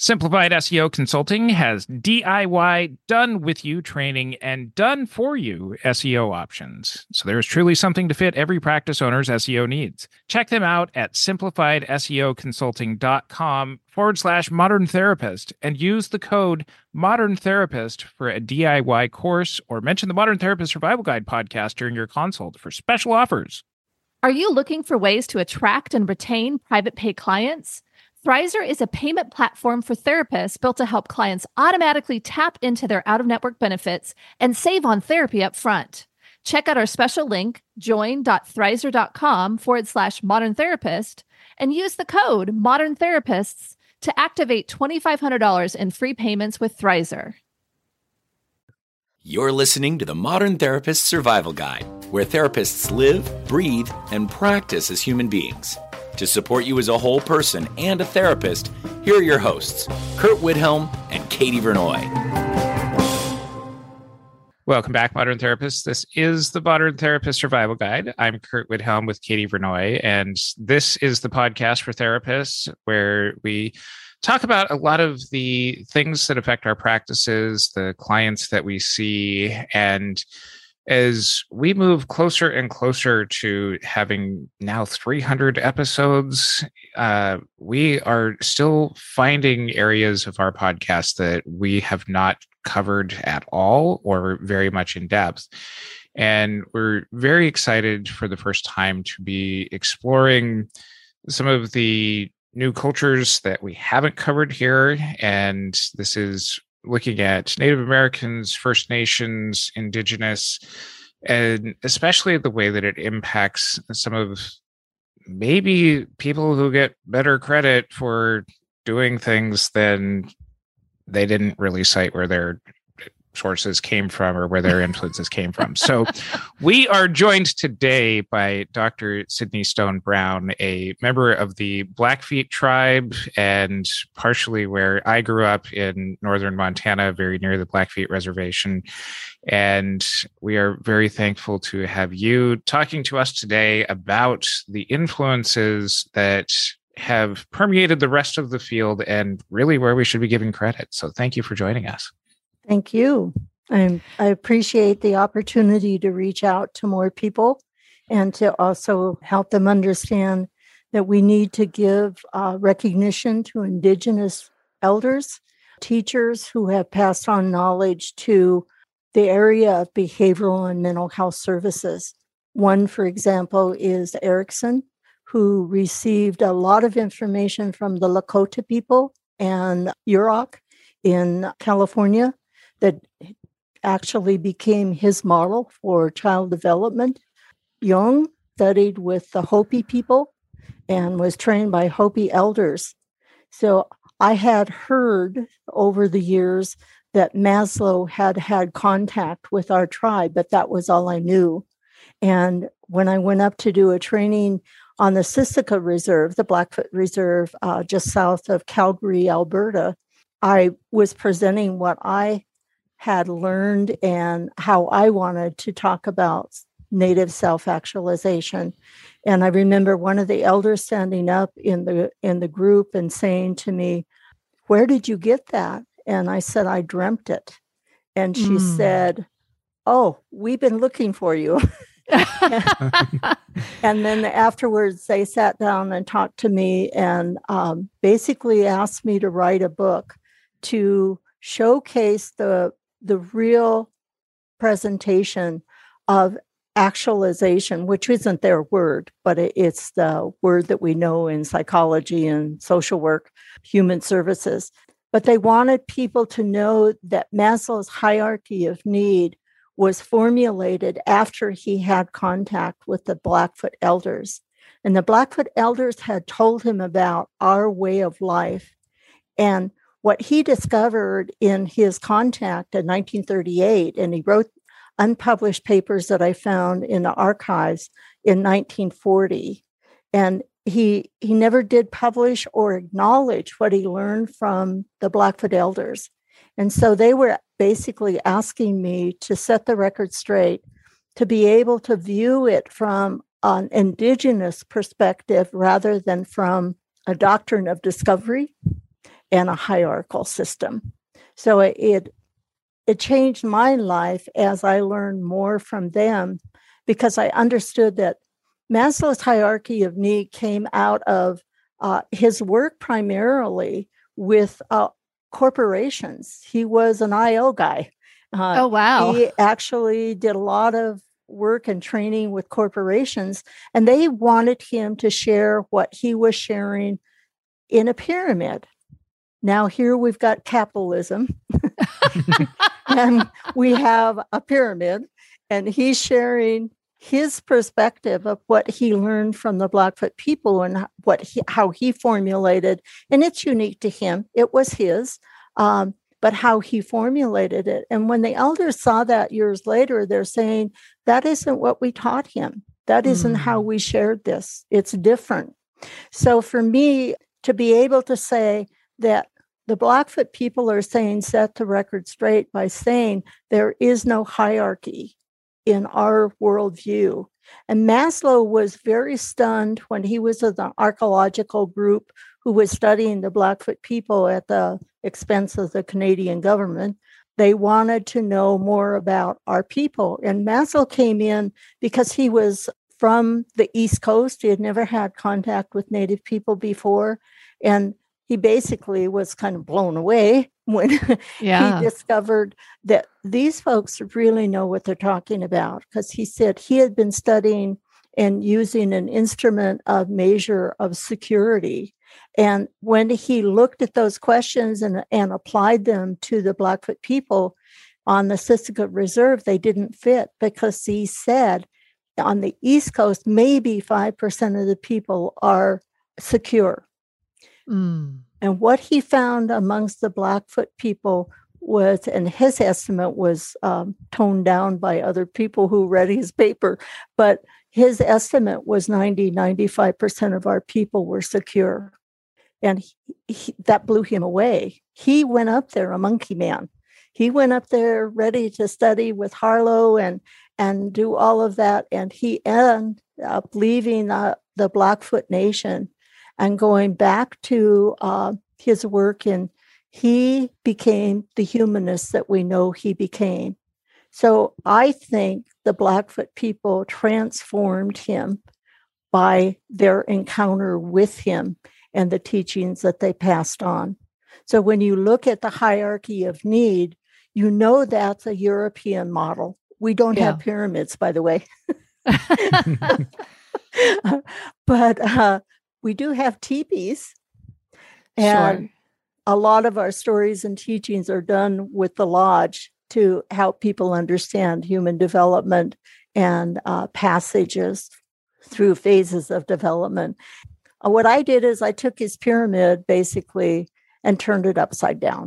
Simplified SEO Consulting has DIY done with you training and done for you SEO options. So there is truly something to fit every practice owner's SEO needs. Check them out at simplifiedseoconsulting.com/modern therapist and use the code modern therapist for a DIY course, or mention the Modern Therapist Survival Guide podcast during your consult for special offers. Are you looking for ways to attract and retain private pay clients? Thrizer is a payment platform for therapists built to help clients automatically tap into their out-of-network benefits and save on therapy up front. Check out our special link, join.thrizer.com/modern therapist, and use the code modern therapists to activate $2,500 in free payments with Thrizer. You're listening to the Modern Therapist Survival Guide, where therapists live, breathe, and practice as human beings. To support you as a whole person and a therapist, here are your hosts, Kurt Widhelm and Katie Vernoy. Welcome back, Modern Therapists. This is the Modern Therapist Survival Guide. I'm Kurt Widhelm with Katie Vernoy, and this is the podcast for therapists where we talk about a lot of the things that affect our practices, the clients that we see, and as we move closer and closer to having now 300 episodes, we are still finding areas of our podcast that we have not covered at all or very much in depth. And we're very excited for the first time to be exploring some of the new cultures that we haven't covered here. And this is looking at Native Americans, First Nations, Indigenous, and especially the way that it impacts some of maybe people who get better credit for doing things than they didn't really cite where their sources came from or where their influences came from. So we are joined today by Dr. Sydney Stone Brown, a member of the Blackfeet tribe and partially where I grew up in northern Montana, very near the Blackfeet Reservation. And we are very thankful to have you talking to us today about the influences that have permeated the rest of the field and really where we should be giving credit. So thank you for joining us. Thank you. I appreciate the opportunity to reach out to more people and to also help them understand that we need to give recognition to Indigenous elders, teachers who have passed on knowledge to the area of behavioral and mental health services. One, for example, is Erickson, who received a lot of information from the Lakota people and Yurok in California that actually became his model for child development. Jung studied with the Hopi people and was trained by Hopi elders. So I had heard over the years that Maslow had had contact with our tribe, but that was all I knew. And when I went up to do a training on the Siksika Reserve, the Blackfoot Reserve, just south of Calgary, Alberta, I was presenting what I had learned and how I wanted to talk about Native self-actualization. And I remember one of the elders standing up in the group and saying to me, "Where did you get that?" And I said, "I dreamt it." And she said, "Oh, we've been looking for you." And then afterwards, they sat down and talked to me and basically asked me to write a book to showcase the real presentation of actualization, which isn't their word, but it's the word that we know in psychology and social work, human services. But they wanted people to know that Maslow's hierarchy of need was formulated after he had contact with the Blackfoot elders. And the Blackfoot elders had told him about our way of life. And what he discovered in his contact in 1938, and he wrote unpublished papers that I found in the archives in 1940. And he never did publish or acknowledge what he learned from the Blackfoot elders. And so they were basically asking me to set the record straight, to be able to view it from an Indigenous perspective rather than from a doctrine of discovery. and a hierarchical system. So it changed my life as I learned more from them, because I understood that Maslow's hierarchy of need came out of his work primarily with corporations. He was an IO guy. Oh, wow. He actually did a lot of work and training with corporations, and they wanted him to share what he was sharing in a pyramid. Now here we've got capitalism and we have a pyramid, and he's sharing his perspective of what he learned from the Blackfoot people and how he formulated, and it's unique to him. It was his, but how he formulated it. And when the elders saw that years later, they're saying, that isn't what we taught him. That isn't how we shared this. It's different. So for me to be able to say that the Blackfoot people are saying, set the record straight by saying there is no hierarchy in our worldview. And Maslow was very stunned when he was in the archaeological group who was studying the Blackfoot people at the expense of the Canadian government. They wanted to know more about our people. And Maslow came in because he was from the East Coast. He had never had contact with Native people before. And he basically was kind of blown away when he discovered that these folks really know what they're talking about, because he said he had been studying and using an instrument of measure of security. And when he looked at those questions and applied them to the Blackfoot people on the Siksika Reserve, they didn't fit, because he said on the East Coast, maybe 5% of the people are secure. And what he found amongst the Blackfoot people was, and his estimate was toned down by other people who read his paper, but his estimate was 95% of our people were secure. And that blew him away. He went up there, a monkey man. He went up there ready to study with Harlow and do all of that. And he ended up leaving the Blackfoot Nation and going back to his work, and he became the humanist that we know he became. So I think the Blackfoot people transformed him by their encounter with him and the teachings that they passed on. So when you look at the hierarchy of need, you know that's a European model. We don't have pyramids, by the way. But we do have teepees. And a lot of our stories and teachings are done with the lodge to help people understand human development and passages through phases of development. What I did is I took his pyramid basically and turned it upside down.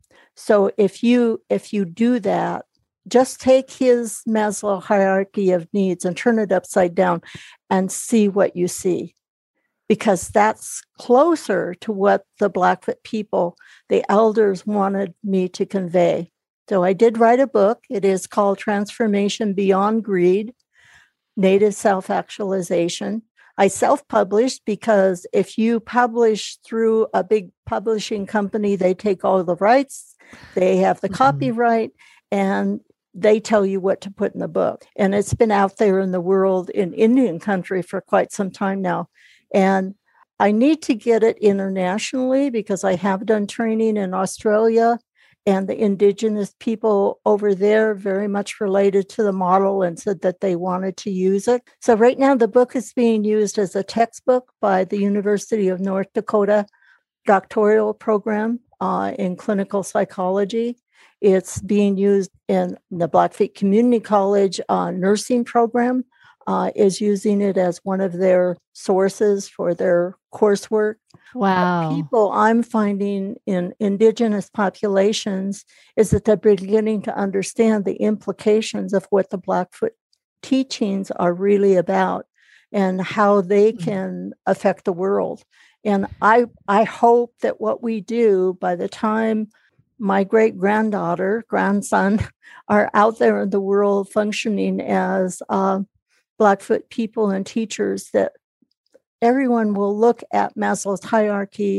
So if you do that, just take his Maslow hierarchy of needs and turn it upside down and see what you see. Because that's closer to what the Blackfoot people, the elders, wanted me to convey. So I did write a book. It is called Transformation Beyond Greed, Native Self-Actualization. I self-published because if you publish through a big publishing company, they take all the rights, they have the copyright, and they tell you what to put in the book. And it's been out there in the world in Indian country for quite some time now. And I need to get it internationally because I have done training in Australia, and the Indigenous people over there very much related to the model and said that they wanted to use it. So right now the book is being used as a textbook by the University of North Dakota doctoral program in clinical psychology. It's being used in the Blackfeet Community College nursing program. Is using it as one of their sources for their coursework. Wow. The people I'm finding in Indigenous populations is that they're beginning to understand the implications of what the Blackfoot teachings are really about and how they can affect the world. And I hope that what we do by the time my great-granddaughter, grandson are out there in the world functioning as Blackfoot people and teachers, that everyone will look at Maslow's hierarchy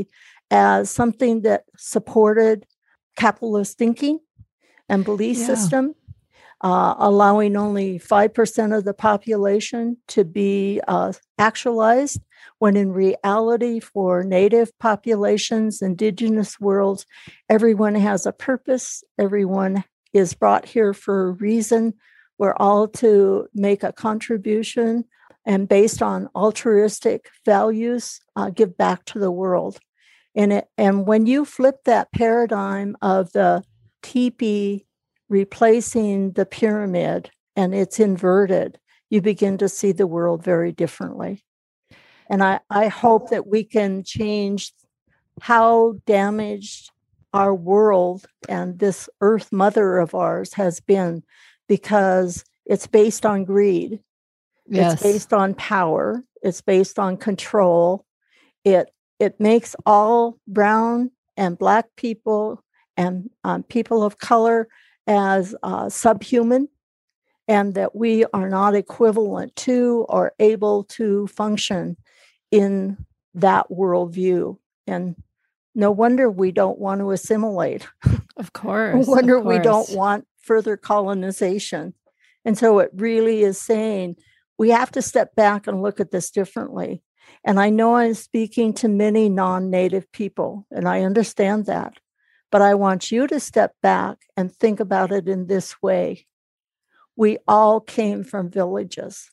as something that supported capitalist thinking and belief system, allowing only 5% of the population to be actualized, when in reality, for Native populations, indigenous worlds, everyone has a purpose. Everyone is brought here for a reason. We're all to make a contribution, and based on altruistic values, give back to the world. And when you flip that paradigm of the teepee replacing the pyramid and it's inverted, you begin to see the world very differently. And I hope that we can change how damaged our world and this earth mother of ours has been, because it's based on greed. Yes. It's based on power. It's based on control. It makes all brown and Black people and people of color as subhuman, and that we are not equivalent to or able to function in that worldview. And no wonder we don't want to assimilate. Of course. No wonder we don't want further colonization. And so it really is saying we have to step back and look at this differently. And I know I'm speaking to many non-Native people, and I understand that. But I want you to step back and think about it in this way. We all came from villages.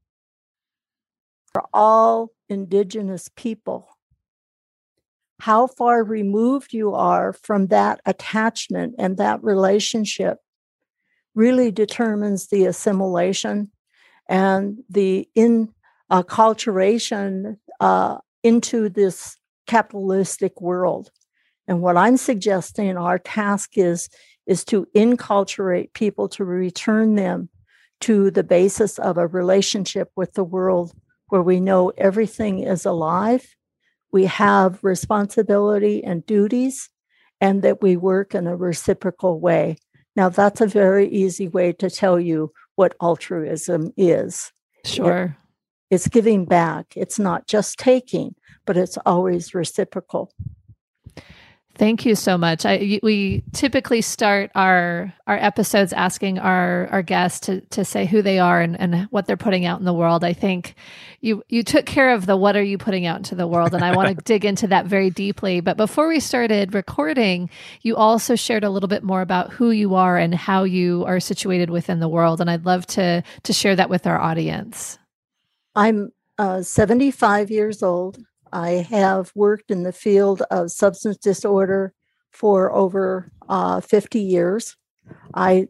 We're all indigenous people. How far removed you are from that attachment and that relationship really determines the assimilation and the acculturation into this capitalistic world. And what I'm suggesting our task is to inculturate people, to return them to the basis of a relationship with the world where we know everything is alive, we have responsibility and duties, and that we work in a reciprocal way. Now, that's a very easy way to tell you what altruism is. Sure. It's giving back. It's not just taking, but it's always reciprocal. Thank you so much. We typically start our episodes asking our guests to say who they are and what they're putting out in the world. I think you took care of the what are you putting out into the world, and I want to dig into that very deeply. But before we started recording, you also shared a little bit more about who you are and how you are situated within the world, and I'd love to share that with our audience. I'm 75 years old. I have worked in the field of substance disorder for over 50 years. I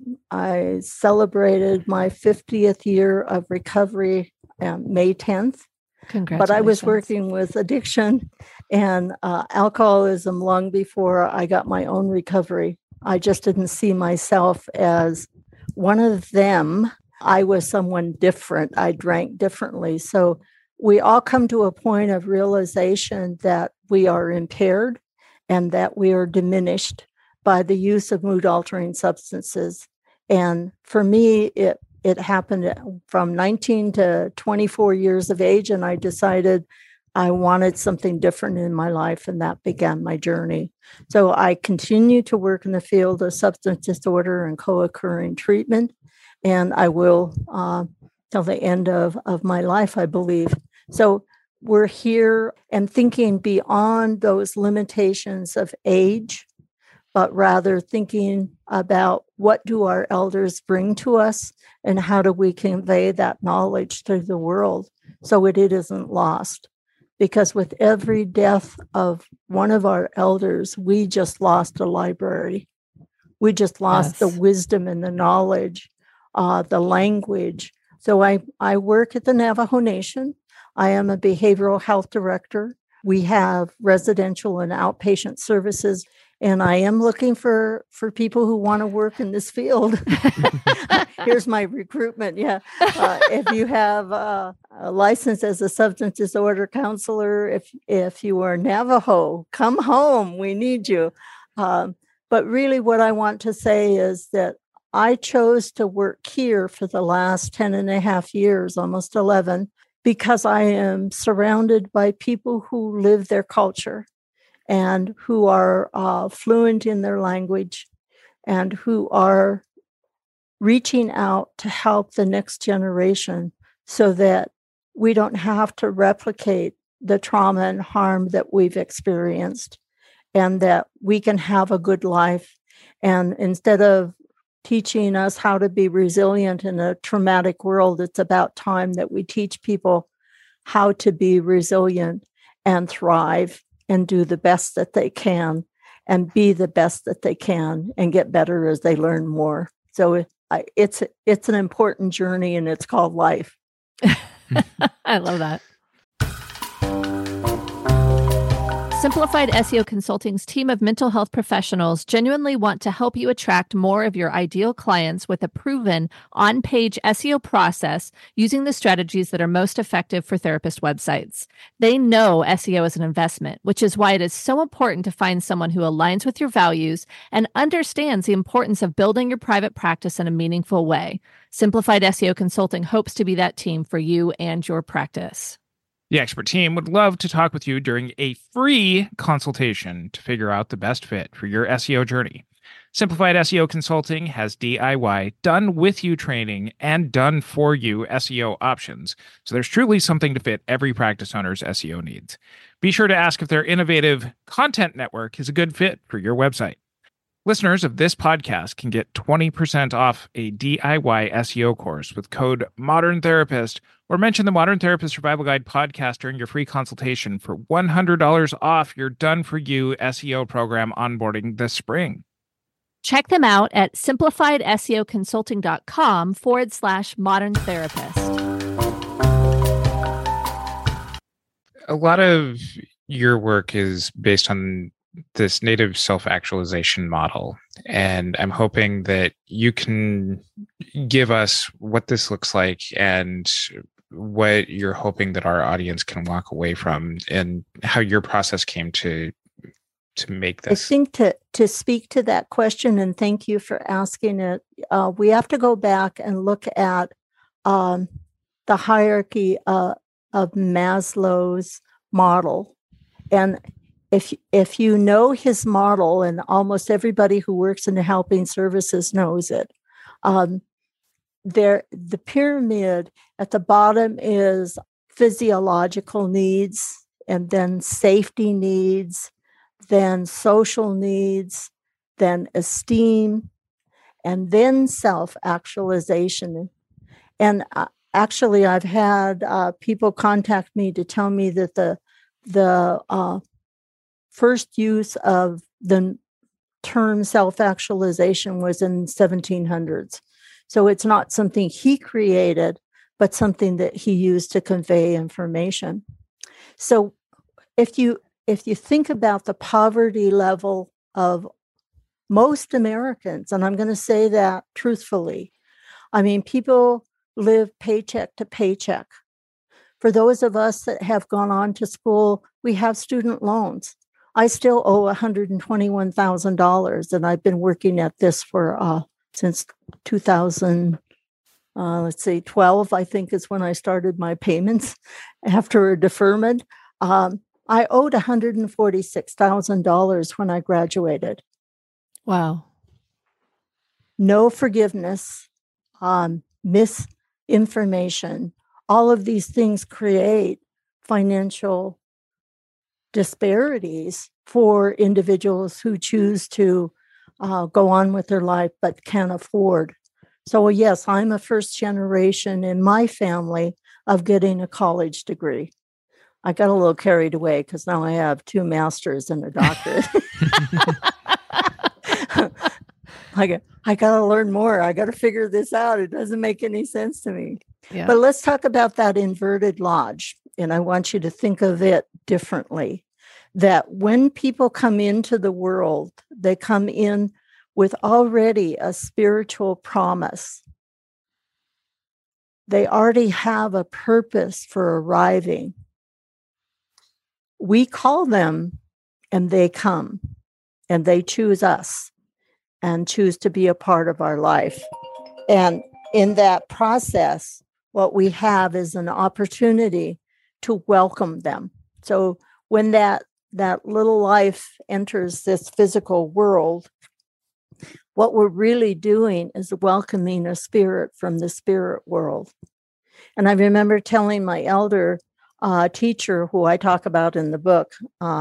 celebrated my 50th year of recovery May 10th. Congratulations. But I was working with addiction and alcoholism long before I got my own recovery. I just didn't see myself as one of them. I was someone different. I drank differently. So we all come to a point of realization that we are impaired and that we are diminished by the use of mood-altering substances. And for me, it happened from 19 to 24 years of age, and I decided I wanted something different in my life, and that began my journey. So I continue to work in the field of substance disorder and co-occurring treatment, and I will till the end of my life, I believe. So we're here and thinking beyond those limitations of age, but rather thinking about what do our elders bring to us and how do we convey that knowledge through the world so it isn't lost. Because with every death of one of our elders, we just lost a library. We just lost the wisdom and the knowledge, the language. So I work at the Navajo Nation. I am a behavioral health director. We have residential and outpatient services, and I am looking for people who want to work in this field. Here's my recruitment. Yeah. If you have a license as a substance disorder counselor, if you are Navajo, come home. We need you. But really what I want to say is that I chose to work here for the last 10 and a half years, almost 11, because I am surrounded by people who live their culture and who are fluent in their language and who are reaching out to help the next generation so that we don't have to replicate the trauma and harm that we've experienced, and that we can have a good life. And instead of teaching us how to be resilient in a traumatic world, it's about time that we teach people how to be resilient and thrive and do the best that they can and be the best that they can and get better as they learn more. So it's an important journey, and it's called life. I love that. Simplified SEO Consulting's team of mental health professionals genuinely want to help you attract more of your ideal clients with a proven on-page SEO process using the strategies that are most effective for therapist websites. They know SEO is an investment, which is why it is so important to find someone who aligns with your values and understands the importance of building your private practice in a meaningful way. Simplified SEO Consulting hopes to be that team for you and your practice. The expert team would love to talk with you during a free consultation to figure out the best fit for your SEO journey. Simplified SEO Consulting has DIY, done with you training, and done for you SEO options. So there's truly something to fit every practice owner's SEO needs. Be sure to ask if their innovative content network is a good fit for your website. Listeners of this podcast can get 20% off a DIY SEO course with code Modern Therapist, or mention the Modern Therapist Survival Guide podcast during your free consultation for $100 off your done-for-you SEO program onboarding this spring. Check them out at simplifiedseoconsulting.com/modern therapist. A lot of your work is based on this native self-actualization model, and I'm hoping that you can give us what this looks like and what you're hoping that our audience can walk away from, and how your process came to make this. I think to speak to that question, and thank you for asking it, we have to go back and look at the hierarchy of Maslow's model. And if you know his model, and almost everybody who works in the helping services knows it, the pyramid at the bottom is physiological needs, and then safety needs, then social needs, then esteem, and then self-actualization. And actually, I've had people contact me to tell me that the first use of the term self-actualization was in 1700s. So it's not something he created, but something that he used to convey information. So if you think about the poverty level of most Americans, and I'm going to say that truthfully, I mean, people live paycheck to paycheck. For those of us that have gone on to school, we have student loans. I still owe $121,000, and I've been working at this for since 2012, I think is when I started my payments after a deferment. I owed $146,000 when I graduated. Wow. No forgiveness, misinformation, all of these things create financial disparities for individuals who choose to go on with their life but can't afford. So yes, I'm a first generation in my family of getting a college degree. I got a little carried away because now I have 2 masters and a doctorate. I got to learn more. I got to figure this out. It doesn't make any sense to me. Yeah. But let's talk about that inverted lodge. And I want you to think of it differently. That when people come into the world, they come in with already a spiritual promise. They already have a purpose for arriving. We call them and they come, and they choose us and choose to be a part of our life. And in that process, what we have is an opportunity to welcome them. So when that that little life enters this physical world, what we're really doing is welcoming a spirit from the spirit world. And I remember telling my elder teacher, who I talk about in the book,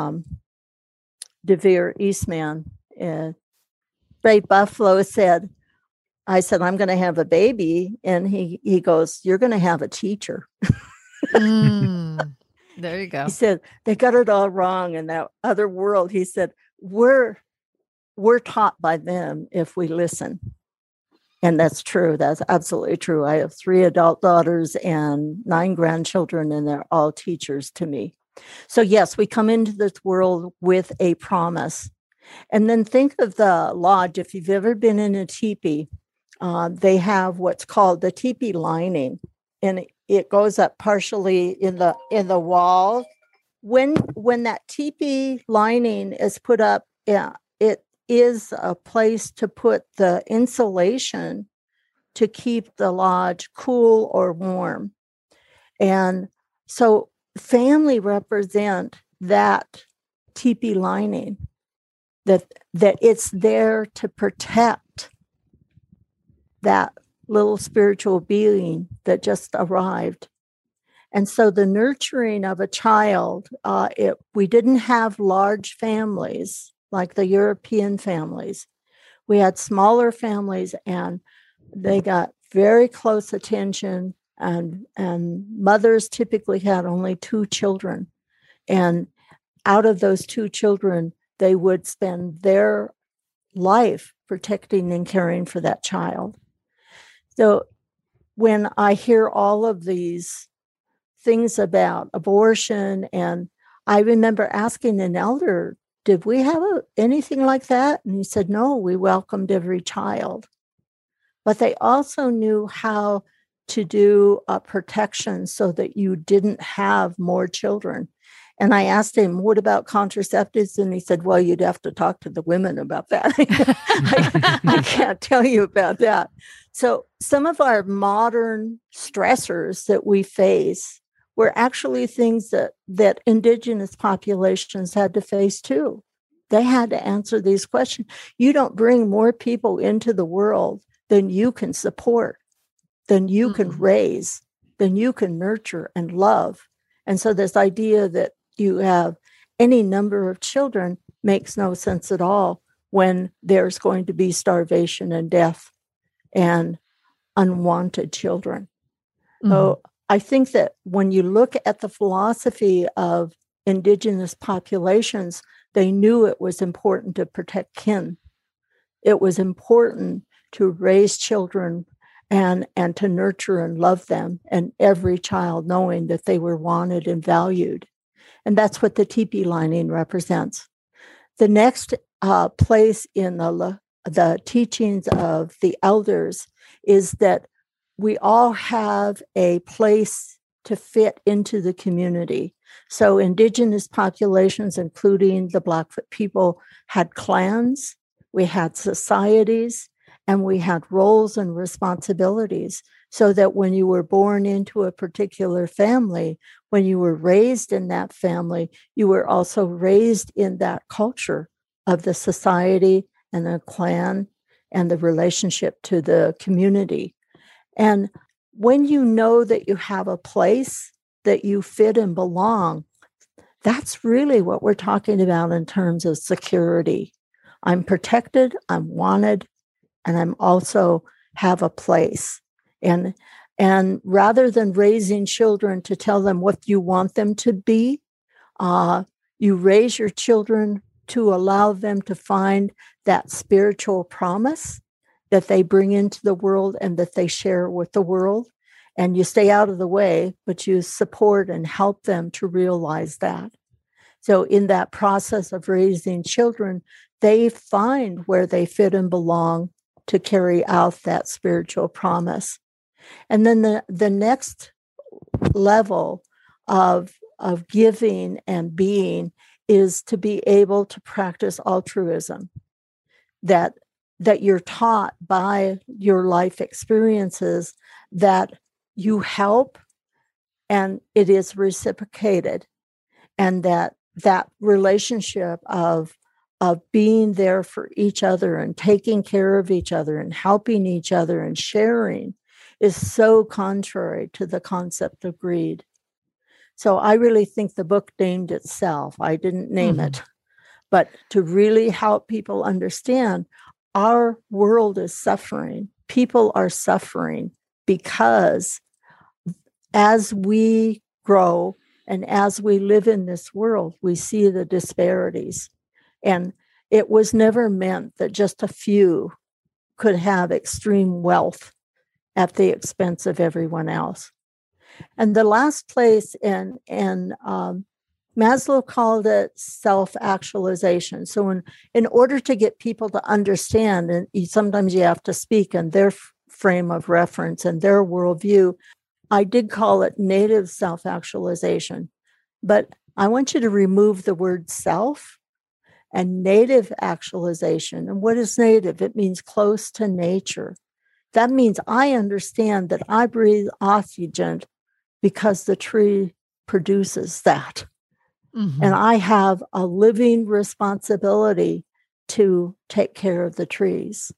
DeVere Eastman, Ray Buffalo said, I said, I'm going to have a baby. And he goes, you're going to have a teacher. There you go. He said, they got it all wrong in that other world. He said, we're taught by them if we listen. And that's true. That's absolutely true. I have 3 adult daughters and 9 grandchildren, and they're all teachers to me. So yes, we come into this world with a promise. And then think of the lodge. If you've ever been in a teepee, they have what's called the teepee lining, and it goes up partially in the wall. When that teepee lining is put up, it is a place to put the insulation to keep the lodge cool or warm. And so family represent that teepee lining, that it's there to protect that little spiritual being that just arrived. And so the nurturing of a child, we didn't have large families like the European families. We had smaller families, and they got very close attention, and mothers typically had only 2 children. And out of those 2 children, they would spend their life protecting and caring for that child. So when I hear all of these things about abortion, and I remember asking an elder, did we have anything like that? And he said, no, we welcomed every child. But they also knew how to do protection so that you didn't have more children. And I asked him, what about contraceptives? And he said, well, you'd have to talk to the women about that. I can't tell you about that. So some of our modern stressors that we face were actually things that indigenous populations had to face too. They had to answer these questions. You don't bring more people into the world than you can support, than you can raise, than you can nurture and love. And so this idea that you have any number of children makes no sense at all when there's going to be starvation and death and unwanted children. So I think that when you look at the philosophy of indigenous populations, they knew it was important to protect kin. It was important to raise children and to nurture and love them, and every child knowing that they were wanted and valued. And that's what the teepee lining represents. The next place in the teachings of the elders is that we all have a place to fit into the community. So indigenous populations, including the Blackfoot people, had clans, we had societies, and we had roles and responsibilities, so that when you were born into a particular family, when you were raised in that family, you were also raised in that culture of the society and the clan and the relationship to the community. And when you know that you have a place that you fit and belong, that's really what we're talking about in terms of security. I'm protected, I'm wanted, and I'm also have a place. And rather than raising children to tell them what you want them to be, you raise your children to allow them to find that spiritual promise that they bring into the world and that they share with the world. And you stay out of the way, but you support and help them to realize that. So in that process of raising children, they find where they fit and belong to carry out that spiritual promise. And then the next level of giving and being is to be able to practice altruism, that you're taught by your life experiences that you help and it is reciprocated, and that that relationship of being there for each other and taking care of each other and helping each other and sharing is so contrary to the concept of greed. So I really think the book named itself. I didn't name it, but to really help people understand our world is suffering. People are suffering because as we grow and as we live in this world, we see the disparities. And it was never meant that just a few could have extreme wealth at the expense of everyone else. And the last place in Maslow called it self-actualization. So in order to get people to understand, and sometimes you have to speak in their frame of reference and their worldview, I did call it native self-actualization. But I want you to remove the word self and native actualization. And what is native? It means close to nature. That means I understand that I breathe oxygen because the tree produces that. Mm-hmm. And I have a living responsibility to take care of the trees.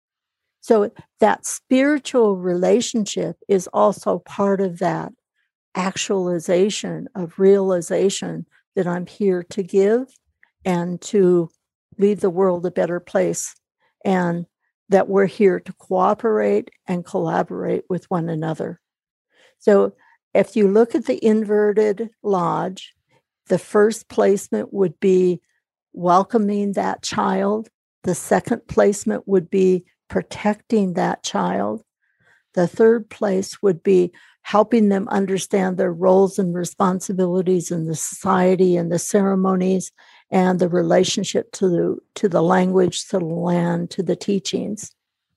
So that spiritual relationship is also part of that actualization of realization that I'm here to give and to leave the world a better place, and that we're here to cooperate and collaborate with one another. So if you look at the inverted lodge, the first placement would be welcoming that child. The second placement would be protecting that child. The third place would be helping them understand their roles and responsibilities in the society and the ceremonies and the relationship to the language, to the land, to the teachings.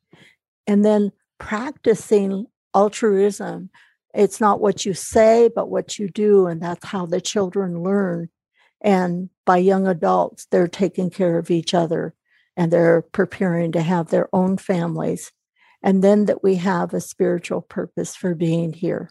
And then practicing altruism. It's not what you say, but what you do. And that's how the children learn. And by young adults, they're taking care of each other and they're preparing to have their own families. And then that we have a spiritual purpose for being here.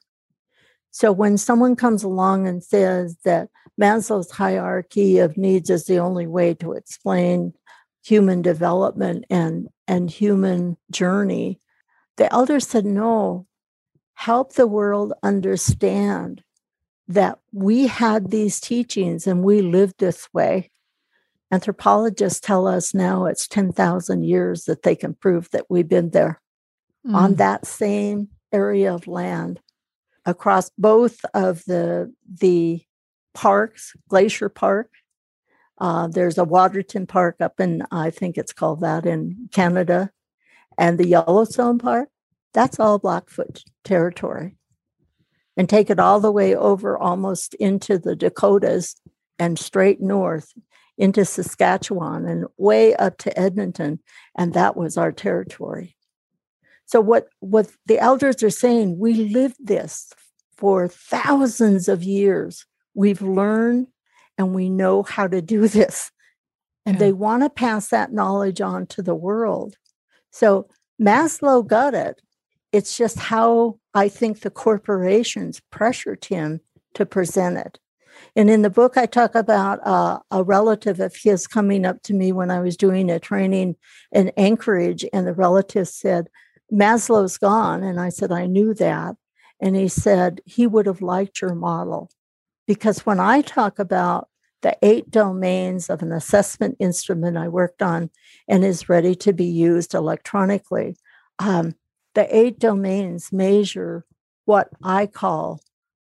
So when someone comes along and says that Maslow's hierarchy of needs is the only way to explain human development and human journey, the elders said, no, help the world understand that we had these teachings and we lived this way. Anthropologists tell us now it's 10,000 years that they can prove that we've been there on that same area of land across both of the parks, Glacier Park. There's a Waterton Park up in, I think it's called that, in Canada, and the Yellowstone Park. That's all Blackfoot territory. And take it all the way over almost into the Dakotas and straight north into Saskatchewan and way up to Edmonton. And that was our territory. So what the elders are saying, we lived this for thousands of years. We've learned and we know how to do this. And they want to pass that knowledge on to the world. So Maslow got it. It's just how I think the corporations pressured him to present it. And in the book, I talk about a relative of his coming up to me when I was doing a training in Anchorage, and the relative said, Maslow's gone. And I said, I knew that. And he said, he would have liked your model. Because when I talk about the 8 domains of an assessment instrument I worked on and is ready to be used electronically, the 8 domains measure what I call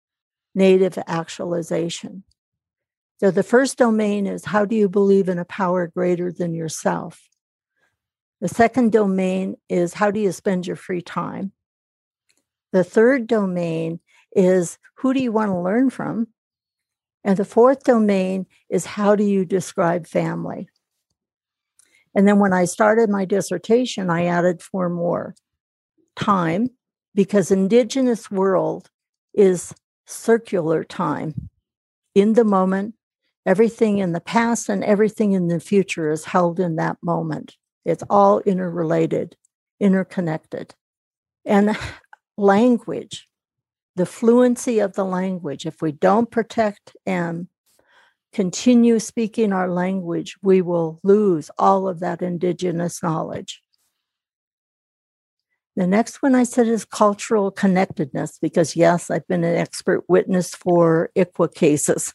native actualization. So the first domain is, how do you believe in a power greater than yourself? The second domain is, how do you spend your free time? The third domain is, who do you want to learn from? And the fourth domain is, how do you describe family? And then when I started my dissertation, I added 4 more. Time, because Indigenous world is circular time. In the moment, everything in the past and everything in the future is held in that moment. It's all interrelated, interconnected. And language, the fluency of the language, if we don't protect and continue speaking our language, we will lose all of that indigenous knowledge. The next one I said is cultural connectedness, because yes, I've been an expert witness for ICWA cases.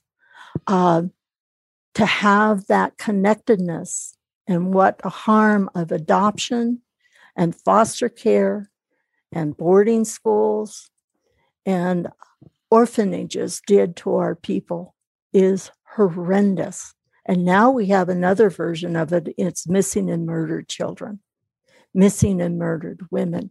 To have that connectedness and what a harm of adoption and foster care and boarding schools and orphanages did to our people is horrendous. And now we have another version of it. It's missing and murdered children, missing and murdered women.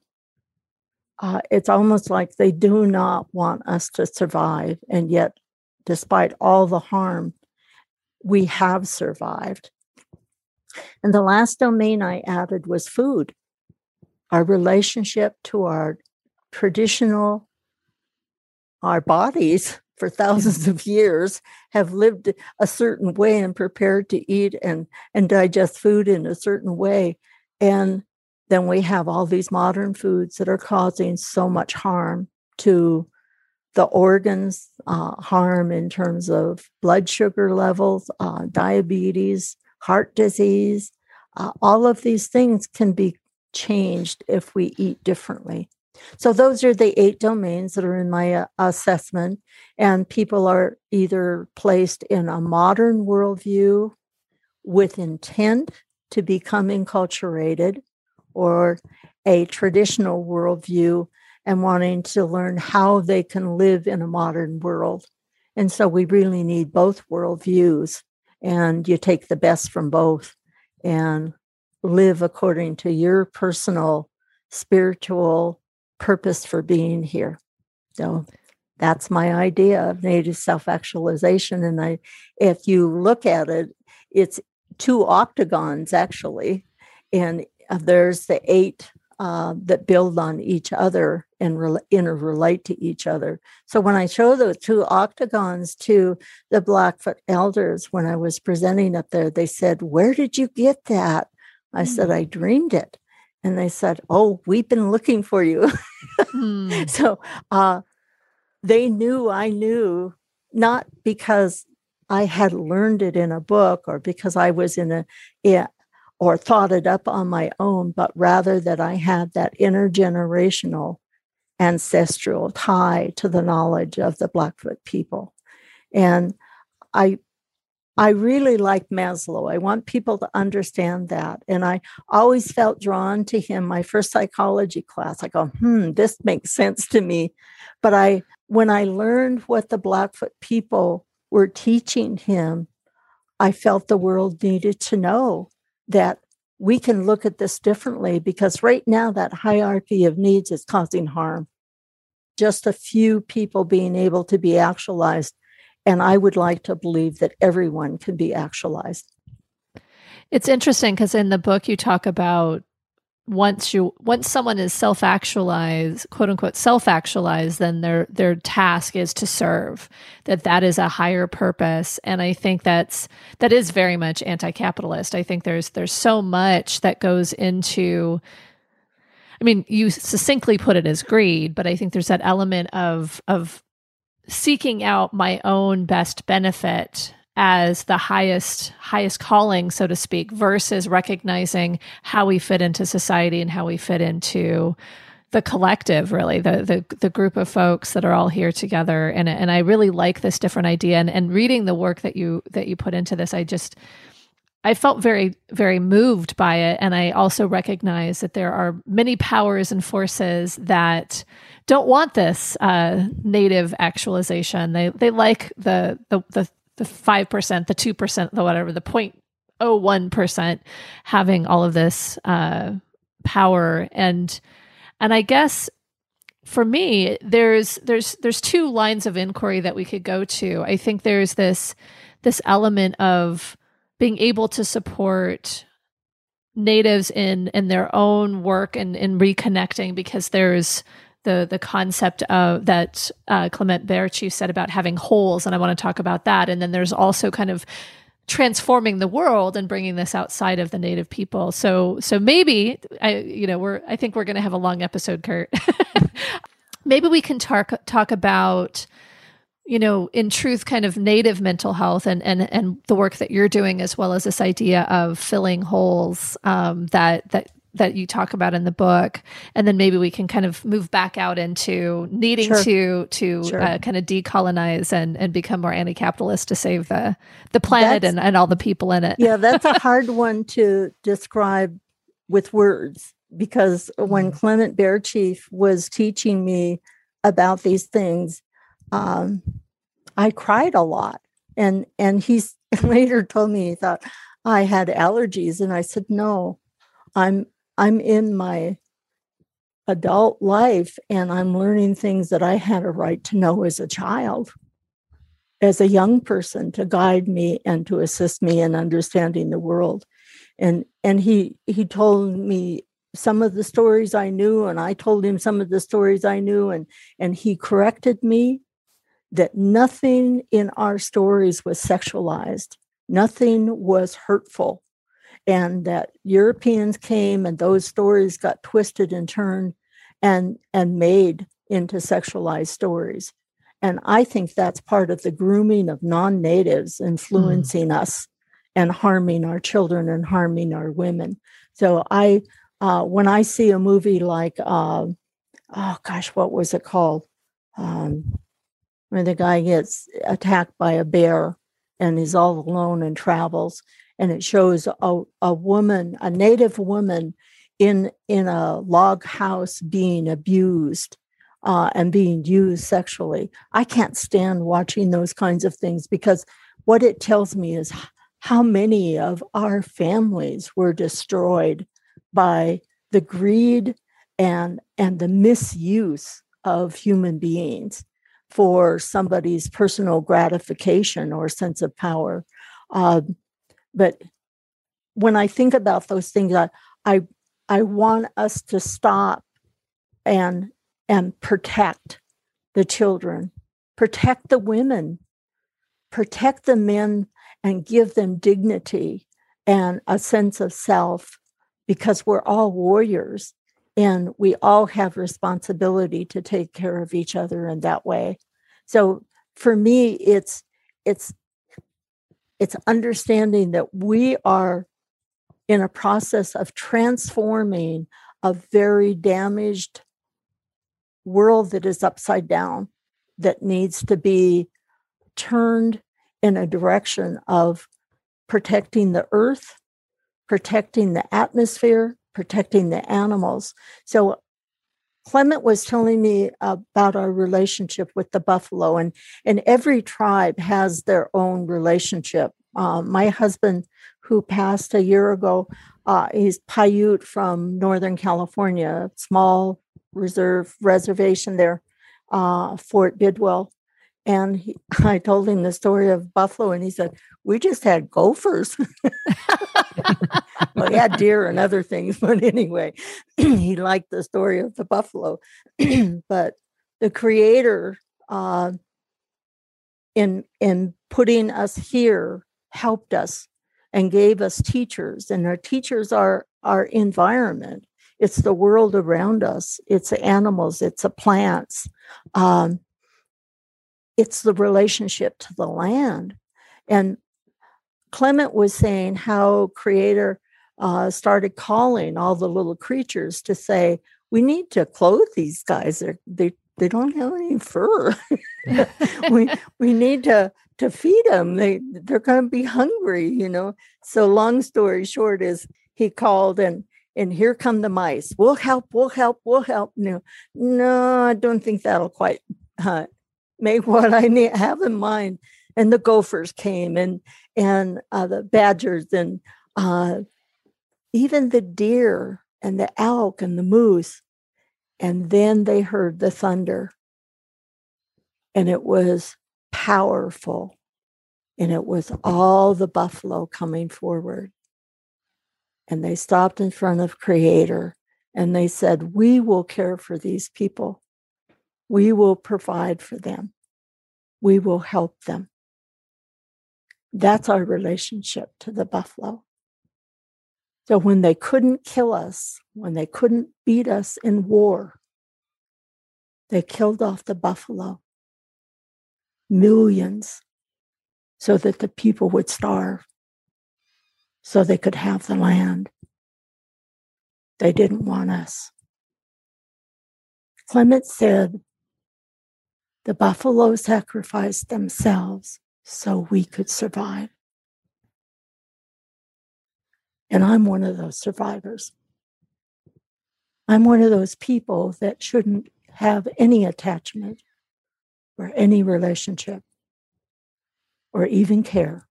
It's almost like they do not want us to survive. And yet, despite all the harm, we have survived. And the last domain I added was food. Our relationship to our traditional, our bodies for thousands of years have lived a certain way and prepared to eat and digest food in a certain way. And then we have all these modern foods that are causing so much harm to the organs, harm in terms of blood sugar levels, diabetes, heart disease. All of these things can be changed if we eat differently. So those are the 8 domains that are in my assessment. And people are either placed in a modern worldview with intent to become enculturated, or a traditional worldview and wanting to learn how they can live in a modern world. And so we really need both worldviews, and you take the best from both and live according to your personal spiritual purpose for being here. So that's my idea of Native self-actualization. And if you look at it, it's 2 octagons actually, and there's the 8 that build on each other and interrelate to each other. So when I show the 2 octagons to the Blackfoot elders, when I was presenting up there, they said, "Where did you get that?" I said, "I dreamed it." And they said, "Oh, we've been looking for you." So they knew I knew, not because I had learned it in a book or because I was or thought it up on my own, but rather that I had that intergenerational ancestral tie to the knowledge of the Blackfoot people. And I really like Maslow. I want people to understand that. And I always felt drawn to him. My first psychology class, I go, this makes sense to me. But when I learned what the Blackfoot people were teaching him, I felt the world needed to know that we can look at this differently, because right now that hierarchy of needs is causing harm. Just a few people being able to be actualized. And I would like to believe that everyone can be actualized. It's interesting because in the book you talk about once someone is self-actualized, quote unquote, self-actualized, then their task is to serve, that is a higher purpose. And I think that is very much anti-capitalist. I think there's so much that goes into, I mean, you succinctly put it as greed, but I think there's that element of seeking out my own best benefit as the highest calling, so to speak, versus recognizing how we fit into society and how we fit into the collective, really, the group of folks that are all here together. And I really like this different idea. And reading the work that you put into this, I felt very, very moved by it. And I also recognize that there are many powers and forces that don't want this native actualization. They like the 5%, the 2%, the whatever, the 0.01% having all of this power. And I guess for me, there's 2 lines of inquiry that we could go to. I think there's this element of being able to support natives in their own work and in reconnecting, because there's the concept of that Clement Berchief said about having wholes, and I want to talk about that. And then there's also kind of transforming the world and bringing this outside of the native people. So maybe I think we're going to have a long episode, Kurt. Maybe we can talk about in truth, kind of native mental health and the work that you're doing, as well as this idea of filling holes that you talk about in the book. And then maybe we can kind of move back out into needing to kind of decolonize and become more anti-capitalist to save the planet and all the people in it. Yeah, that's a hard one to describe with words, because when Clement Bearchief was teaching me about these things, I cried a lot. And he later told me he thought I had allergies. And I said, no, I'm in my adult life and I'm learning things that I had a right to know as a child, as a young person, to guide me and to assist me in understanding the world. And he told me some of the stories I knew, and I told him some of the stories I knew, and he corrected me that nothing in our stories was sexualized, nothing was hurtful, and that Europeans came and those stories got twisted and turned and made into sexualized stories. And I think that's part of the grooming of non-natives influencing us and harming our children and harming our women. So when I see a movie like, what was it called? Where the guy gets attacked by a bear and is all alone and travels, and it shows a woman, a native woman in a log house being abused and being used sexually. I can't stand watching those kinds of things, because what it tells me is how many of our families were destroyed by the greed and the misuse of human beings for somebody's personal gratification or sense of power. But when I think about those things, I want us to stop and protect the children, protect the women, protect the men, and give them dignity and a sense of self, because we're all warriors and we all have responsibility to take care of each other in that way. So for me, it's understanding that we are in a process of transforming a very damaged world that is upside down, that needs to be turned in a direction of protecting the earth, protecting the atmosphere, protecting the animals. So Clement was telling me about our relationship with the buffalo, and every tribe has their own relationship. My husband, who passed a year ago, he's Paiute from Northern California, small reservation there, Fort Bidwell. And I told him the story of buffalo, and he said, we just had gophers. Well, he had deer and other things, but anyway, he liked the story of the buffalo. But the Creator, in putting us here, helped us and gave us teachers, and our teachers are our environment. It's the world around us. It's the animals. It's the plants. It's the relationship to the land. And Clement was saying how Creator started calling all the little creatures to say, we need to clothe these guys. They don't have any fur. we need to feed them. They're going to be hungry, you know. So long story short is he called and here come the mice. We'll help. No, I don't think that'll quite make what I have in mind. And the gophers came and the badgers and even the deer and the elk and the moose. And then they heard the thunder. And it was powerful. And it was all the buffalo coming forward. And they stopped in front of Creator and they said, we will care for these people. We will provide for them. We will help them. That's our relationship to the buffalo. So when they couldn't kill us, when they couldn't beat us in war, they killed off the buffalo. millions so that the people would starve, so they could have the land. They didn't want us. Clement said, the buffalo sacrificed themselves so we could survive. And I'm one of those survivors. I'm one of those people that shouldn't have any attachment or any relationship or even care.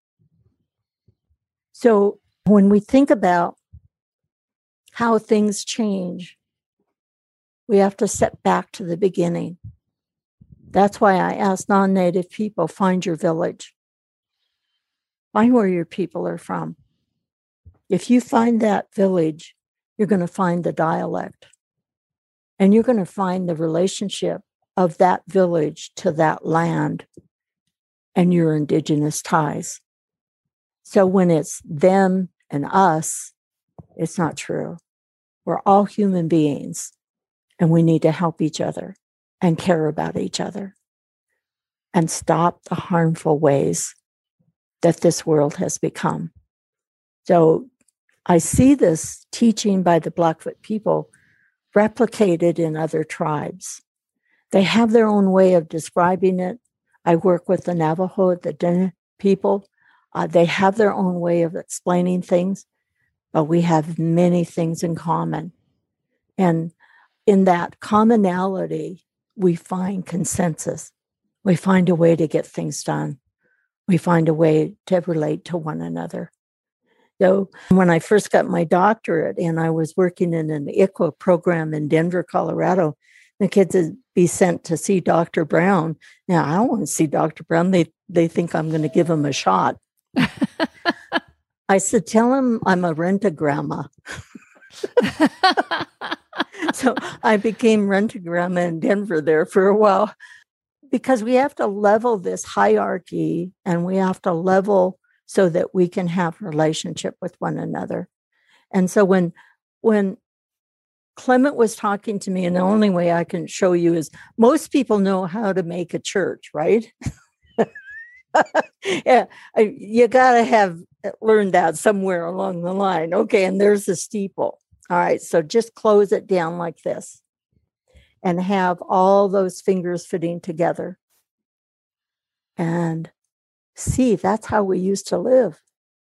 So when we think about how things change, we have to step back to the beginning. That's why I ask non-Native people, find your village. Find where your people are from. If you find that village, you're going to find the dialect. And you're going to find the relationship of that village to that land and your indigenous ties. So when it's them and us, it's not true. We're all human beings, and we need to help each other and care about each other and stop the harmful ways that this world has become. So I see this teaching by the Blackfoot people replicated in other tribes. They have their own way of describing it. I work with the Navajo, the Dene people. They have their own way of explaining things, but we have many things in common. And in that commonality, we find consensus. We find a way to get things done. We find a way to relate to one another. So when I first got my doctorate and I was working in an ICWA program in Denver, Colorado, the kids would be sent to see Dr. Brown. Now, I don't want to see Dr. Brown. They think I'm going to give him a shot. I said, tell him I'm a rent-a-grandma. So I became rent-a-grandma in Denver there for a while because we have to level this hierarchy and we have to level so that we can have relationship with one another. And so when Clement was talking to me, and the only way I can show you is most people know how to make a church, right? Yeah, you got to have learned that somewhere along the line. Okay, and there's the steeple. All right, so just close it down like this and have all those fingers fitting together. And see, that's how we used to live.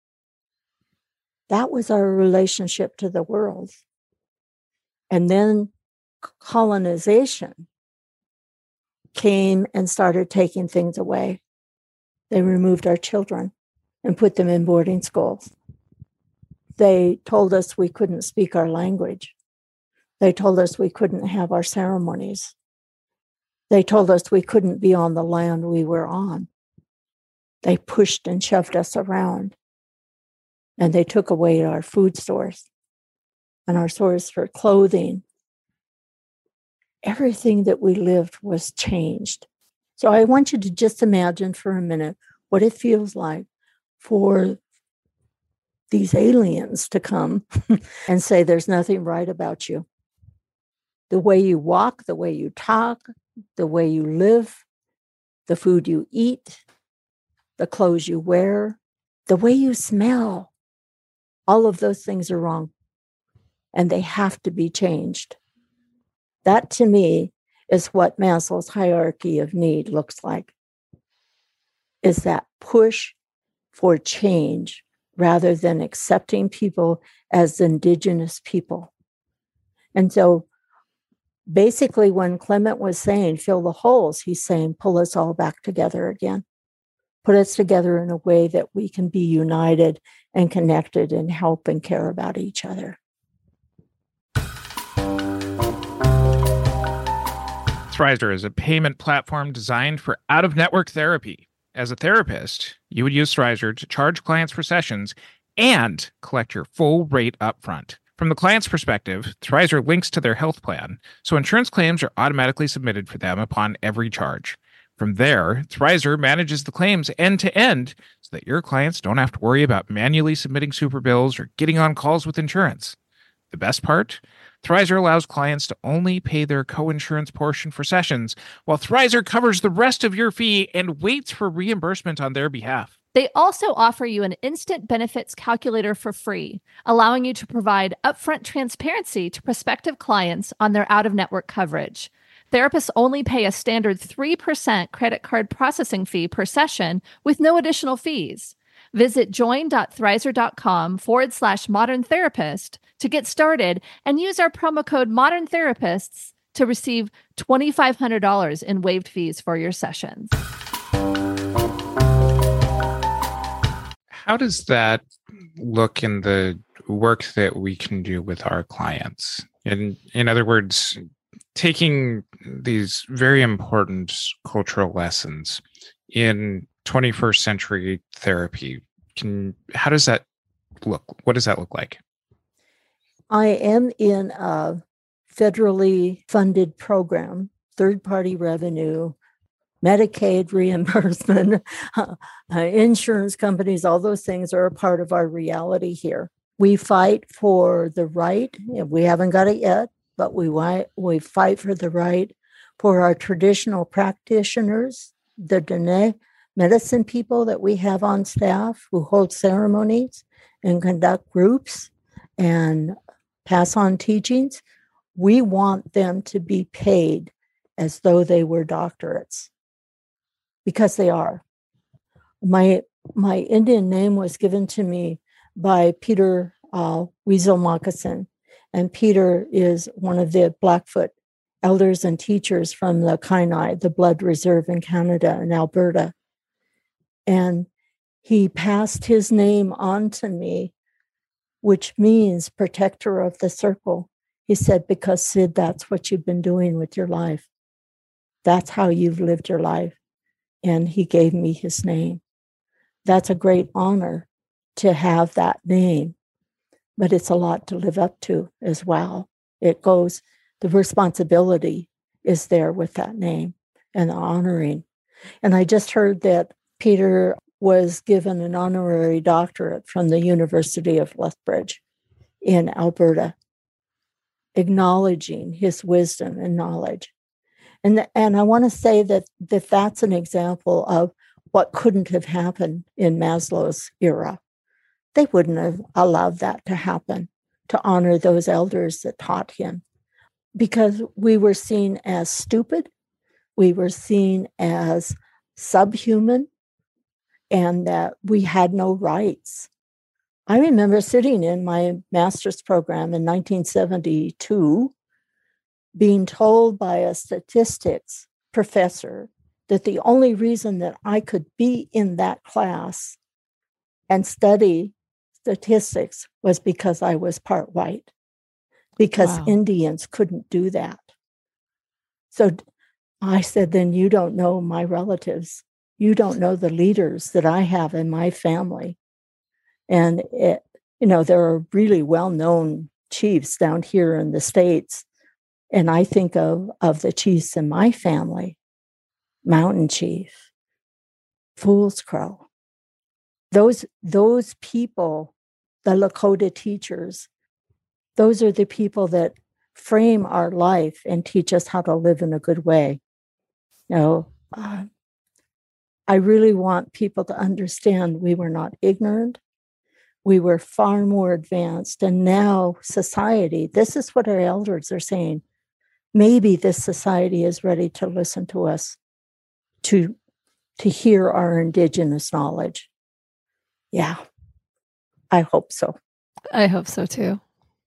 That was our relationship to the world. And then colonization came and started taking things away. They removed our children and put them in boarding schools. They told us we couldn't speak our language. They told us we couldn't have our ceremonies. They told us we couldn't be on the land we were on. They pushed and shoved us around. And they took away our food stores and our source for clothing. Everything that we lived was changed. So I want you to just imagine for a minute what it feels like for these aliens to come and say there's nothing right about you. The way you walk, the way you talk, the way you live, the food you eat, the clothes you wear, the way you smell, all of those things are wrong. And they have to be changed. That, to me, is what Maslow's hierarchy of need looks like, is that push for change rather than accepting people as indigenous people. And so basically when Clement was saying, fill the holes, he's saying, pull us all back together again. Put us together in a way that we can be united and connected and help and care about each other. Thrizer is a payment platform designed for out-of-network therapy. As a therapist, you would use Thrizer to charge clients for sessions and collect your full rate upfront. From the client's perspective, Thrizer links to their health plan, so insurance claims are automatically submitted for them upon every charge. From there, Thrizer manages the claims end-to-end so that your clients don't have to worry about manually submitting super bills or getting on calls with insurance. The best part? Thrizer allows clients to only pay their co-insurance portion for sessions, while Thrizer covers the rest of your fee and waits for reimbursement on their behalf. They also offer you an instant benefits calculator for free, allowing you to provide upfront transparency to prospective clients on their out-of-network coverage. Therapists only pay a standard 3% credit card processing fee per session with no additional fees. Visit join.thrizer.com/modern therapist to get started and use our promo code Modern Therapists to receive $2,500 in waived fees for your sessions. How does that look in the work that we can do with our clients? In other words, taking these very important cultural lessons in 21st century therapy, how does that look? What does that look like? I am in a federally funded program, third-party revenue, Medicaid reimbursement, insurance companies, all those things are a part of our reality here. We fight for the right. We haven't got it yet, but we fight for the right for our traditional practitioners, the Dene medicine people that we have on staff who hold ceremonies and conduct groups and pass on teachings. We want them to be paid as though they were doctorates, because they are. My Indian name was given to me by Peter Weasel Moccasin, and Peter is one of the Blackfoot elders and teachers from the Kainai, the Blood Reserve in Canada and Alberta. And he passed his name on to me, which means protector of the circle. He said, because Sid, that's what you've been doing with your life. That's how you've lived your life. And he gave me his name. That's a great honor to have that name, but it's a lot to live up to as well. The responsibility is there with that name and the honoring. And I just heard that Peter was given an honorary doctorate from the University of Lethbridge in Alberta, acknowledging his wisdom and knowledge. And I want to say that that's an example of what couldn't have happened in Maslow's era. They wouldn't have allowed that to happen, to honor those elders that taught him, because we were seen as stupid, we were seen as subhuman, and that we had no rights. I remember sitting in my master's program in 1972, being told by a statistics professor that the only reason that I could be in that class and study statistics was because I was part white, because Indians couldn't do that. So I said, then you don't know my relatives. You don't know the leaders that I have in my family. And, there are really well-known chiefs down here in the States. And I think of the chiefs in my family, Mountain Chief, Fool's Crow. Those people, the Lakota teachers, those are the people that frame our life and teach us how to live in a good way. I really want people to understand we were not ignorant. We were far more advanced. And now society, this is what our elders are saying. Maybe this society is ready to listen to us, to hear our indigenous knowledge. Yeah, I hope so. I hope so too.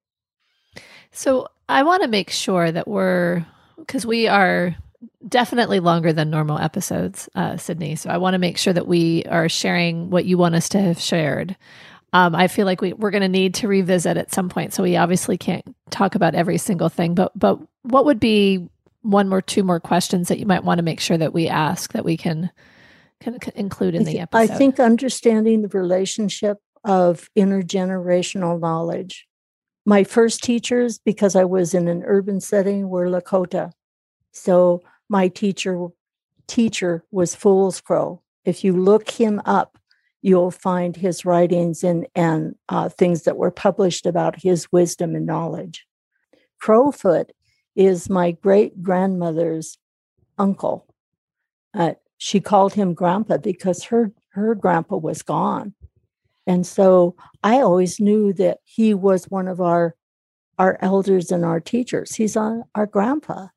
So I want to make sure that because we are definitely longer than normal episodes, Sydney. So I want to make sure that we are sharing what you want us to have shared. I feel like we're going to need to revisit at some point. So we obviously can't talk about every single thing, but what would be one or two more questions that you might want to make sure that we ask that we can include in the episode? I think understanding the relationship of intergenerational knowledge. My first teachers, because I was in an urban setting, were Lakota. So my teacher was Fool's Crow. If you look him up, you'll find his writings and things that were published about his wisdom and knowledge. Crowfoot is my great-grandmother's uncle. She called him Grandpa because her grandpa was gone. And so I always knew that he was one of our elders and our teachers. He's our grandpa.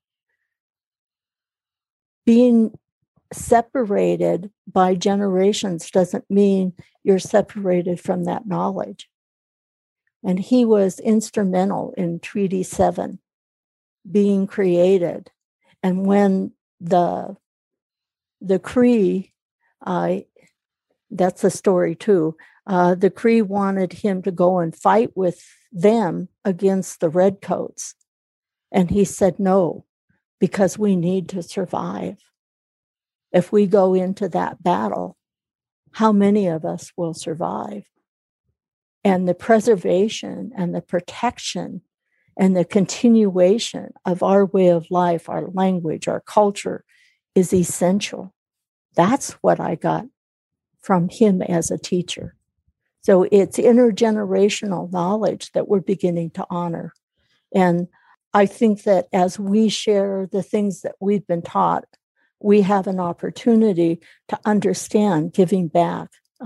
Being separated by generations doesn't mean you're separated from that knowledge. And he was instrumental in Treaty 7 being created. And when the Cree, that's a story too, the Cree wanted him to go and fight with them against the Redcoats. And he said, no, because we need to survive. If we go into that battle, how many of us will survive? And the preservation and the protection and the continuation of our way of life, our language, our culture is essential. That's what I got from him as a teacher. So it's intergenerational knowledge that we're beginning to honor. And I think that as we share the things that we've been taught, we have an opportunity to understand giving back.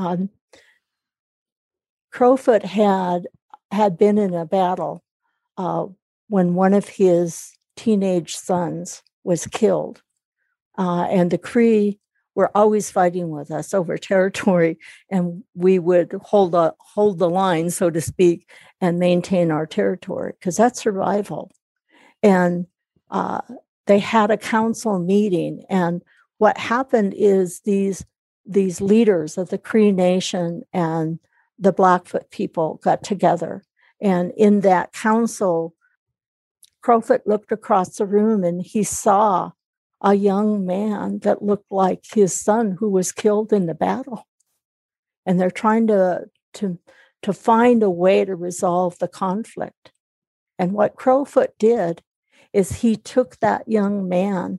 Crowfoot had been in a battle when one of his teenage sons was killed. And the Cree were always fighting with us over territory, and we would hold the line, so to speak, and maintain our territory, because that's survival. And they had a council meeting, and what happened is these leaders of the Cree Nation and the Blackfoot people got together. And in that council, Crowfoot looked across the room and he saw a young man that looked like his son who was killed in the battle. And they're trying to find a way to resolve the conflict. And what Crowfoot did is he took that young man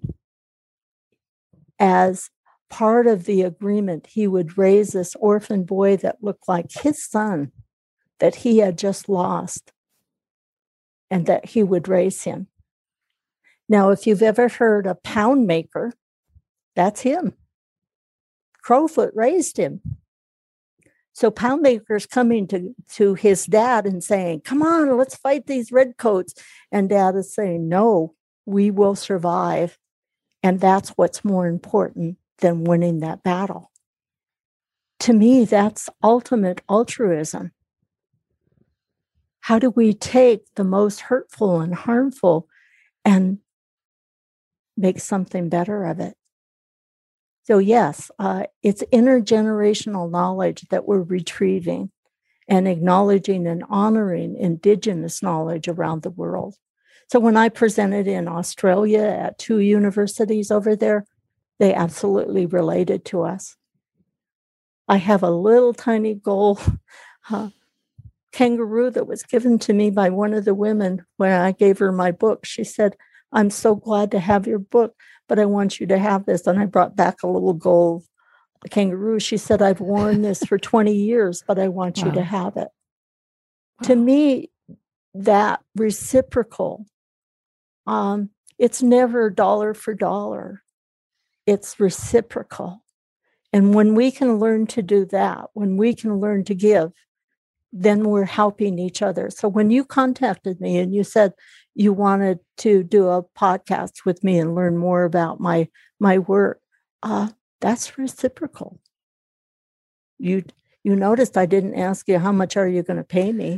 as part of the agreement. He would raise this orphan boy that looked like his son that he had just lost, and that he would raise him. Now, if you've ever heard a pound maker, that's him. Crowfoot raised him. So Poundmaker's coming to his dad and saying, come on, let's fight these redcoats. And Dad is saying, no, we will survive. And that's what's more important than winning that battle. To me, that's ultimate altruism. How do we take the most hurtful and harmful and make something better of it? So yes, it's intergenerational knowledge that we're retrieving and acknowledging and honoring Indigenous knowledge around the world. So when I presented in Australia at 2 universities over there, they absolutely related to us. I have a little tiny gold kangaroo that was given to me by one of the women when I gave her my book. She said, I'm so glad to have your book, but I want you to have this. And I brought back a little gold kangaroo. She said, I've worn this for 20 years, but I want you to have it. Wow. To me, that reciprocal, it's never dollar for dollar. It's reciprocal. And when we can learn to do that, when we can learn to give, then we're helping each other. So when you contacted me and you said you wanted to do a podcast with me and learn more about my work, that's reciprocal. You noticed I didn't ask you, how much are you going to pay me?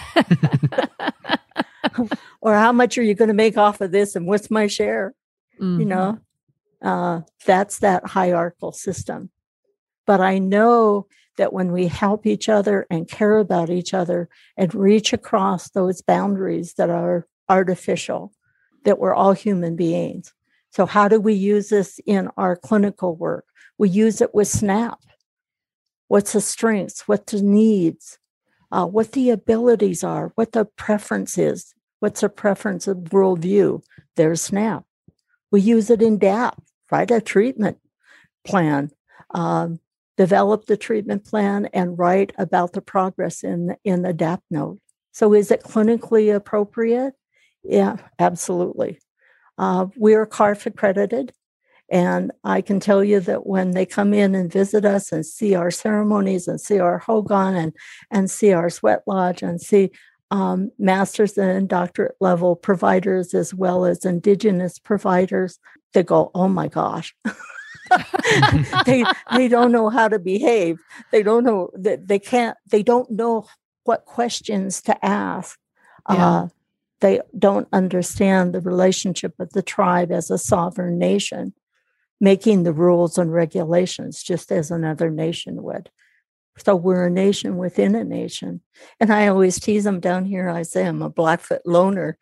Or how much are you going to make off of this? And what's my share? Mm-hmm. You know, that's that hierarchical system. But I know that when we help each other and care about each other and reach across those boundaries that are artificial, that we're all human beings. So how do we use this in our clinical work? We use it with SNAP. What's the strengths? What the needs? What the abilities are? What the preference is? What's a preference of worldview? There's SNAP. We use it in DAP, right? A treatment plan. develop the treatment plan, and write about the progress in the DAP note. So is it clinically appropriate? Yeah, absolutely. We are CARF accredited, and I can tell you that when they come in and visit us and see our ceremonies and see our Hogan and see our sweat lodge and see master's and doctorate level providers as well as indigenous providers, they go, oh my gosh. they don't know how to behave. They don't know that they don't know what questions to ask. Yeah. They don't understand the relationship of the tribe as a sovereign nation, making the rules and regulations just as another nation would. So we're a nation within a nation. And I always tease them down here. I say I'm a Blackfoot loner.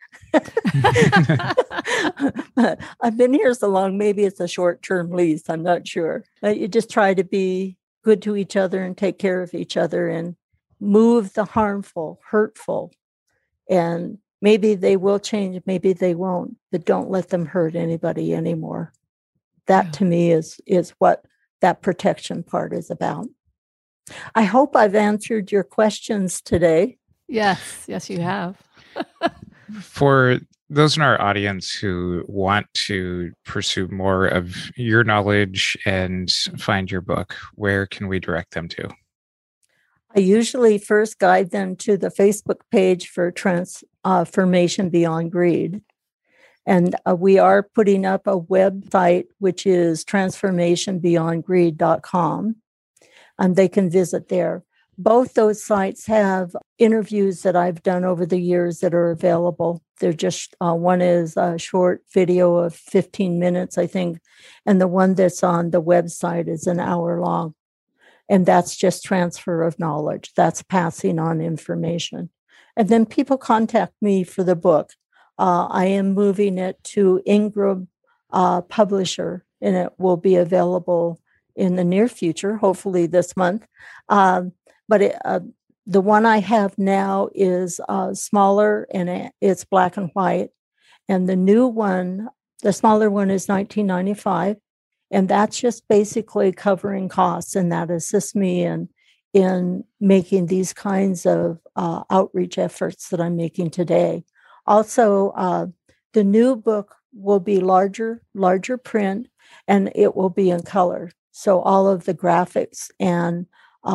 I've been here so long, maybe it's a short-term lease. I'm not sure. But you just try to be good to each other and take care of each other and move the harmful, hurtful. And maybe they will change, maybe they won't, but don't let them hurt anybody anymore. That to me is what that protection part is about. I hope I've answered your questions today. Yes, you have. For those in our audience who want to pursue more of your knowledge and find your book, where can we direct them to? I usually first guide them to the Facebook page for Transformation Beyond Greed. And we are putting up a website, which is transformationbeyondgreed.com. And they can visit there. Both those sites have interviews that I've done over the years that are available. They're just, one is a short video of 15 minutes, I think. And the one that's on the website is an hour long. And that's just transfer of knowledge. That's passing on information. And then people contact me for the book. I am moving it to Ingram Publisher, and it will be available in the near future, hopefully this month. But the one I have now is smaller, and it's black and white. And the new one, the smaller one, is $19.95. And that's just basically covering costs, and that assists me in making these kinds of outreach efforts that I'm making today. Also, the new book will be larger print, and it will be in color. So all of the graphics and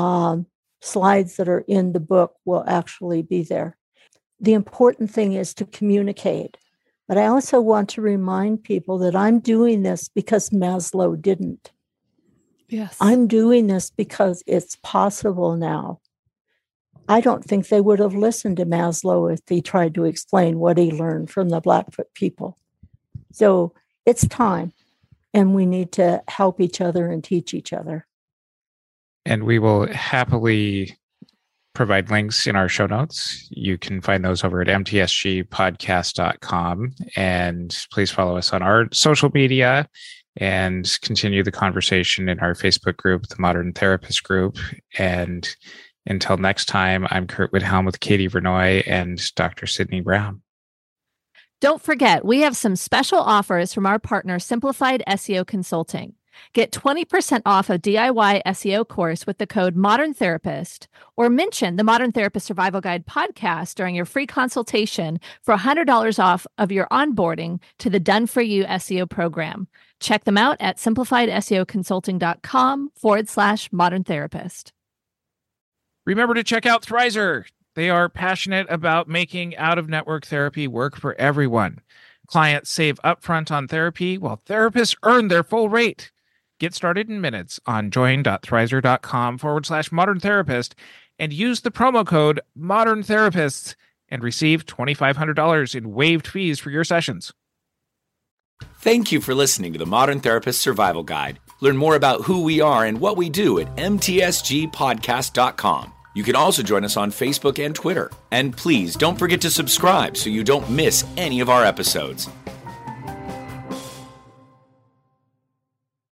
slides that are in the book will actually be there. The important thing is to communicate. But I also want to remind people that I'm doing this because Maslow didn't. Yes. I'm doing this because it's possible now. I don't think they would have listened to Maslow if he tried to explain what he learned from the Blackfoot people. So it's time, and we need to help each other and teach each other. And we will happily provide links in our show notes. You can find those over at mtsgpodcast.com. And please follow us on our social media and continue the conversation in our Facebook group, the Modern Therapist Group. And until next time, I'm Kurt Widhelm with Katie Vernoy and Dr. Sydney Brown. Don't forget, we have some special offers from our partner, Simplified SEO Consulting. Get 20% off a DIY SEO course with the code Modern Therapist, or mention the Modern Therapist Survival Guide podcast during your free consultation for $100 off of your onboarding to the Done For You SEO program. Check them out at simplifiedseoconsulting.com/modern therapist. Remember to check out Thrizer. They are passionate about making out-of-network therapy work for everyone. Clients save upfront on therapy while therapists earn their full rate. Get started in minutes on join.thrizer.com/modern therapist and use the promo code Modern Therapists and receive $2,500 in waived fees for your sessions. Thank you for listening to the Modern Therapist Survival Guide. Learn more about who we are and what we do at mtsgpodcast.com. You can also join us on Facebook and Twitter. And please don't forget to subscribe so you don't miss any of our episodes.